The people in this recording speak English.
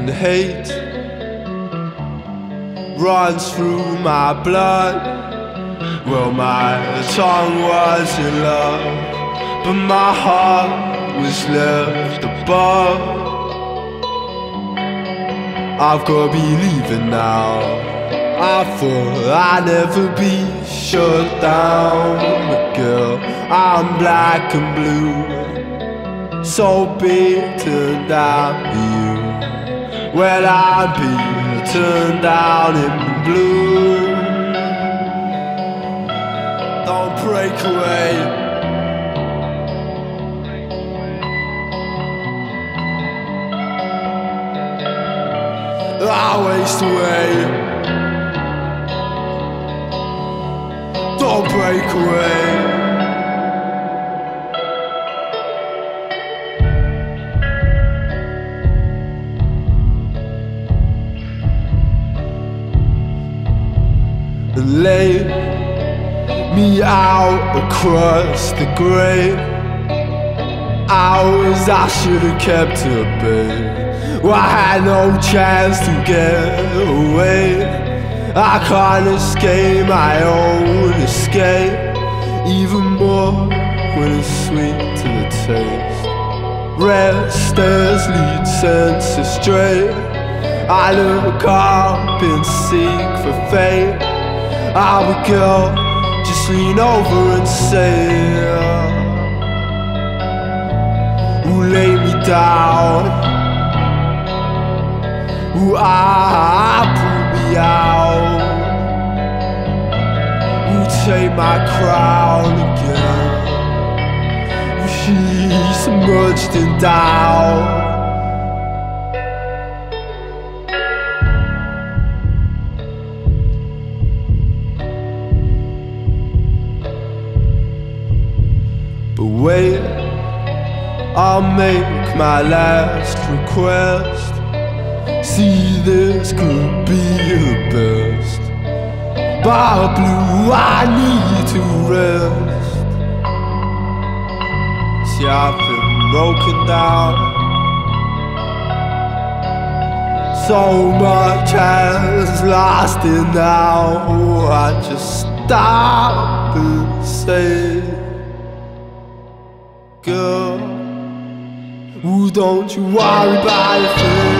and hate runs through my blood. Well, my tongue was in love, but my heart was left above. I've got to be leaving now. I thought I'd never be shut down, but girl, I'm black and blue, so beaten down to you. Well, I'd be turned down in blue. Don't break away. I waste away. Don't break away. And lay me out across the grey hours I should have kept at bay. Well, I had no chance to get away. I can't escape my own escape, even more when it's sweet to the taste. Restless lead senses straight. I look up and seek for fate. I would go, just lean over and say, who lay me down? Who pull me out? Who take my crown again? She's submerged in doubt. But wait, I'll make my last request. See, this could be the best. But blue, I need to rest. See, I've been broken down. So much has lasted now. I just stop and say, girl, don't you worry about a thing.